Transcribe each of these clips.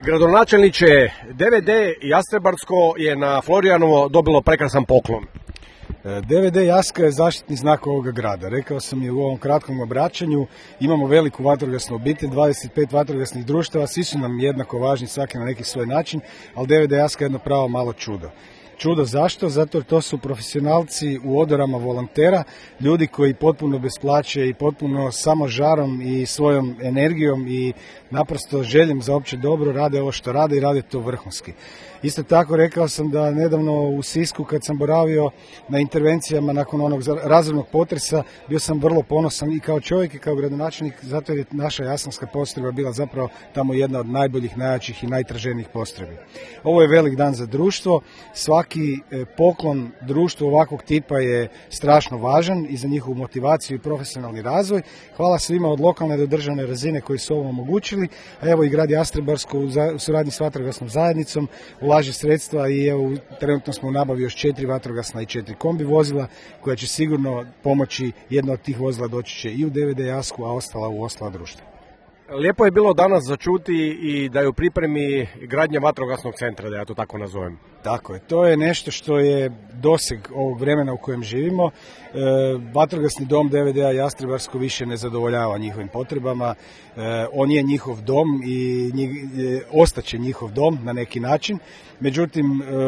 Gradonačelniče, DVD Jastrebarsko je na Florijanovo dobilo prekrasan poklon. DVD Jaska je zaštitni znak ovoga grada. Rekao sam je u ovom kratkom obraćanju, imamo veliku vatrogasnu obitelj, 25 vatrogasnih društava, svi su nam jednako važni, svaki na neki svoj način, ali DVD Jaska je jedno pravo malo čudo. Čudo zašto? Zato jer to su profesionalci u odorama volontera, ljudi koji potpuno bez plaće i potpuno samo žarom i svojom energijom i naprosto željem za opće dobro rade ovo što rade i rade to vrhunski. Isto tako rekao sam da nedavno u Sisku kad sam boravio na intervencijama nakon onog razornog potresa bio sam vrlo ponosan i kao čovjek i kao gradonačelnik zato jer je naša Jaslovska postrojba bila zapravo tamo jedna od najboljih, najjačih i najtraženijih postrojbi. Ovo je velik dan za društvo, svaki poklon društvu ovakvog tipa je strašno važan i za njihovu motivaciju i profesionalni razvoj. Hvala svima od lokalne do državne razine koji su ovo omogućili, a evo i grad Jastrebarsko u suradnji s vatrogasnom zajednicom ulaže sredstva i evo trenutno smo u nabavi još 4 vatrogasna i 4 kombi vozila koja će sigurno pomoći. Jedno od tih vozila doći će i u DVD Jasku, a ostala u ostala društva. Lijepo je bilo danas začuti i da je u pripremi gradnja vatrogasnog centra, da ja to tako nazovem. Tako je, to je nešto što je doseg ovog vremena u kojem živimo. Vatrogasni dom DVD-a Jastrebarsko više ne zadovoljava njihovim potrebama. On je njihov dom i ostaće njihov dom na neki način. Međutim,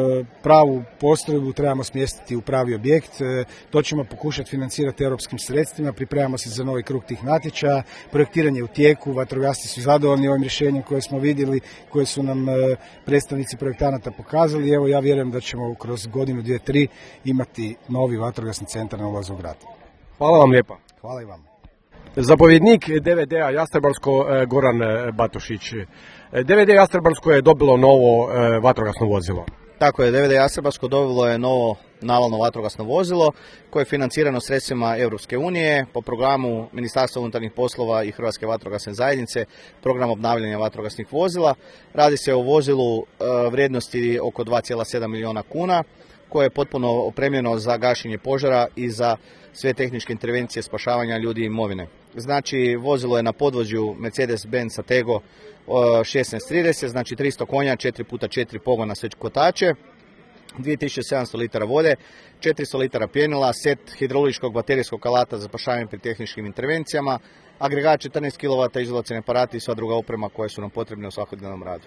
pravu postrojbu trebamo smjestiti u pravi objekt. To ćemo pokušati financirati europskim sredstvima. Pripremamo se za novi krug tih natječaja. Projektiranje je u tijeku. Vatrogasci su zadovoljni ovim rješenjem koje smo vidjeli, koje su nam predstavnici projektanata pokazali. Evo, ja vjerujem da ćemo kroz godinu, 2, 3 imati novi vatrogasni centar na ulazu u grad. Hvala vam lijepa. Hvala i vam. Zapovjednik DVD-a Jastrebarsko Goran Batošić. DVD Jastrebarsko je dobilo novo vatrogasno vozilo. Tako je, DVD Jastrebarsko dobilo je novo navalno vatrogasno vozilo koje je financirano sredstvima Europske unije po programu Ministarstva unutarnjih poslova i Hrvatske vatrogasne zajednice, program obnavljanja vatrogasnih vozila. Radi se o vozilu vrijednosti oko 2,7 milijuna kuna koje je potpuno opremljeno za gašenje požara i za sve tehničke intervencije spašavanja ljudi i imovine. Znači, vozilo je na podvožju Mercedes-Benz Atego 1630, znači 300 konja, 4x4 pogona sve kotače, 2700 litara vode, 400 litara pjenila, set hidrauličkog baterijskog alata za spašavanje pri tehničkim intervencijama, agregat 14 kW, izolacioni aparati i sva druga oprema koje su nam potrebne u svakodnevnom radu.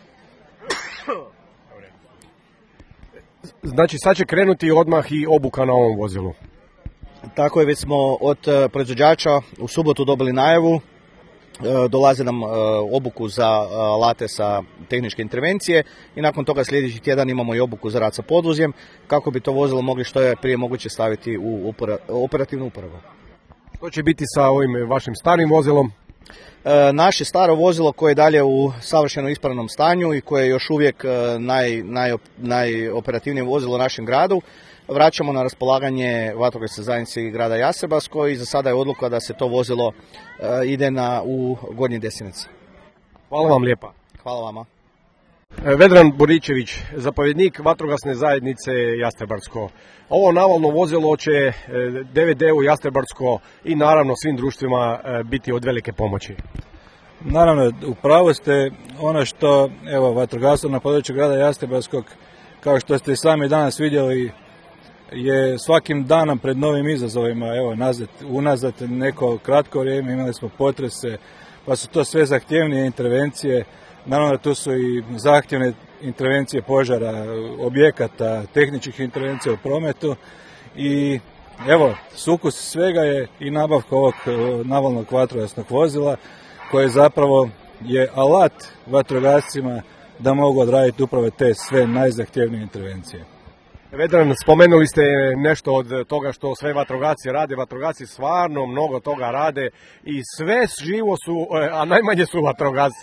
Znači, sad će krenuti odmah i obuka na ovom vozilu. Tako je, već smo od proizvođača u subotu dobili najavu. Dolaze nam obuku za alate sa tehničke intervencije i nakon toga sljedeći tjedan imamo i obuku za rad sa podvozjem kako bi to vozilo mogli što je prije moguće staviti u operativnu uporabu. Što će biti sa ovim vašim starim vozilom? Naše staro vozilo koje je dalje u savršeno ispravnom stanju i koje je još uvijek najoperativnije vozilo u našem gradu vraćamo na raspolaganje vatrogasne zajednice i grada Jastrebarsko i za sada je odluka da se to vozilo ide u Gornji Desinec. Hvala vam lijepa. Hvala vama. Vedran Boričević, zapovjednik vatrogasne zajednice Jastrebarsko. Ovo navalno vozilo će DVD-u Jastrebarsko i naravno svim društvima biti od velike pomoći. Naravno, u pravu ste. Ono što vatrogastvo na području grada Jastrebarskog, kao što ste sami danas vidjeli, je svakim danom pred novim izazovima. Unazad neko kratko vrijeme imali smo potrese, pa su to sve zahtjevnije intervencije. Naravno, tu su i zahtjevne intervencije požara, objekata, tehničkih intervencija u prometu i sukus svega je i nabavka ovog navalnog vatrogasnog vozila koje zapravo je alat vatrogascima da mogu odraditi upravo te sve najzahtjevnije intervencije. Vedran, spomenuli ste nešto od toga što sve vatrogasci rade. Vatrogasci stvarno mnogo toga rade i sve živo su, a najmanje su vatrogasci.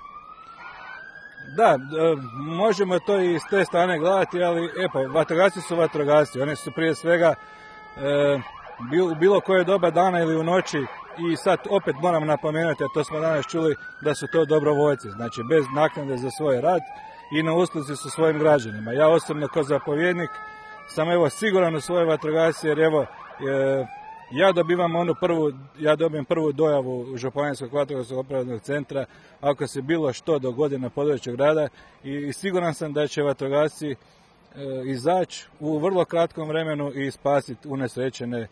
Da, možemo to i s te strane gledati, ali vatrogasci su vatrogasci. Oni su prije svega u bilo koje doba dana ili u noći i sad opet moram napomenuti, a to smo danas čuli, da su to dobrovoljci, znači bez naknade za svoj rad i na usluzi su svojim građanima. Ja osobno kao zapovjednik sam siguran u svoje vatrogasce jer ja dobijem prvu dojavu Županijskog vatrogasnog operativnog centra ako se bilo što dogodi na području grada i siguran sam da će vatrogasci izaći u vrlo kratkom vremenu i spasiti unesrećene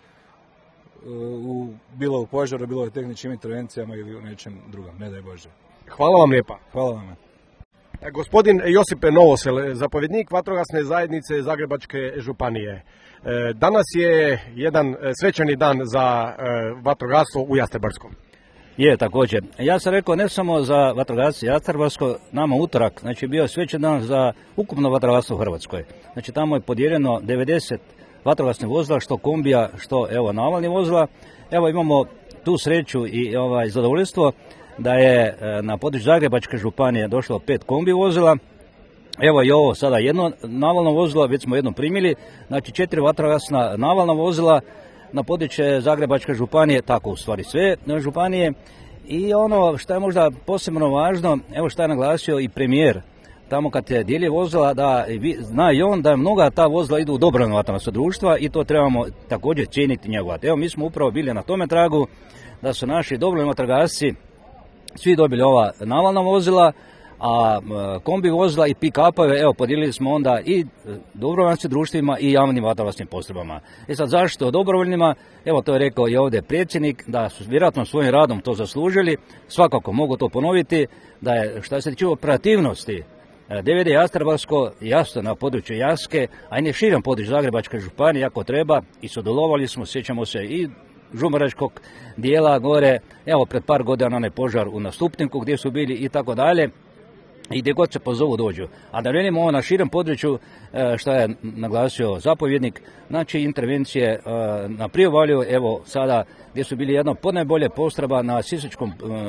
bilo u požaru, bilo u tehničkim intervencijama ili u nečem drugom, ne daj Bože. Hvala vam lijepa. Hvala vam. Gospodin Josipe Novosel, zapovjednik vatrogasne zajednice Zagrebačke županije. Danas je jedan svečani dan za vatrogastvo u Jastrebarskom. Je, također. Ja sam rekao ne samo za vatrogasce Jastrebarsko, nama utorak, znači bio svečan dan za ukupno vatrogastvo u Hrvatskoj. Znači tamo je podijeljeno 90 vatrogasnih vozila, što kombija, što navalnih vozila. Evo imamo tu sreću i zadovoljstvo da je na području Zagrebačke županije došlo 5 kombi vozila. Evo i ovo sada jedno navalno vozilo, već smo jedno primili, znači 4 vatrogasna navalna vozila na području Zagrebačke županije, tako u stvari sve županije. I ono što je možda posebno važno, evo što je naglasio i premijer, tamo kad je dijelio vozila, da zna i on da mnoga ta vozila idu u dobrovoljna vatrogasna društva i to trebamo također cijeniti i njegovati. Evo mi smo upravo bili na tome tragu da su naši dobrovoljni vatrogasci svi dobili ova navalna vozila, a kombi vozila i pick-upove, evo podijelili smo onda i dobrovoljnim društvima i javnim vatrogasnim postrojbama. Sad zašto dobrovoljnima? Evo to je rekao i ovdje predsjednik, da su vjerojatno svojim radom to zaslužili, svakako mogu to ponoviti, da je što se tiče operativnosti DVD Jastrebarsko jasno na području Jaske, a i na širem području Zagrebačke županije ako treba i sudjelovali smo, sjećamo se i žumeračkog dijela gore, evo pred par godina onaj požar u Nastupniku gdje su bili i tako dalje. I gdje god se pozovu dođu. A da velim ovo na širem području, što je naglasio zapovjednik, znači intervencije na priobalju, evo sada gdje su bili jedno podnajbolje postrojba na Sisačkom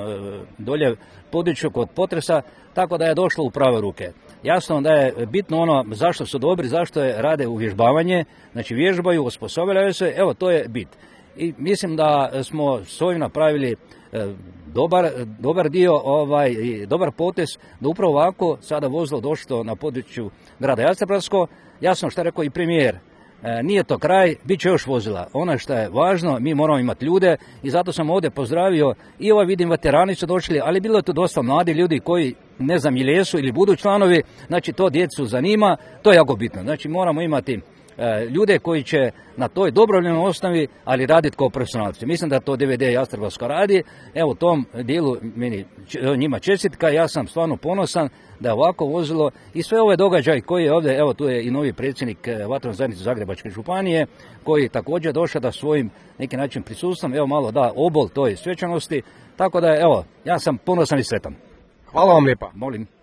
dolje području kod potresa, tako da je došlo u prave ruke. Jasno da je bitno ono zašto su dobri, zašto rade uvježbavanje, znači vježbaju, osposobljavaju se, evo to je bit. I mislim da smo s ovim napravili dobar dio, dobar potez, da upravo ovako sada vozilo došlo na području grada Jastrebarsko. Jasno što je rekao i premijer, nije to kraj, bit će još vozila. Ono što je važno, mi moramo imati ljude i zato sam ovdje pozdravio i vidim veterani su došli, ali bilo je tu dosta mladi ljudi koji ne znam ili jesu ili budu članovi, znači to djecu zanima, to je jako bitno. Znači moramo imati ljude koji će na toj dobrovoljnoj osnovi, ali raditi kao profesionalci. Mislim da to DVD Jastrebarsko radi. Evo u tom dijelu njima čestitka, ja sam stvarno ponosan da je ovako vozilo i sve ove događaje koji je ovdje, evo tu je i novi predsjednik vatrogasne zajednice Zagrebačke županije, koji također došao da svojim neki način prisustvom, evo malo da obol toj svečanosti, tako da evo, ja sam ponosan i sretan. Hvala vam lijepa. Molim.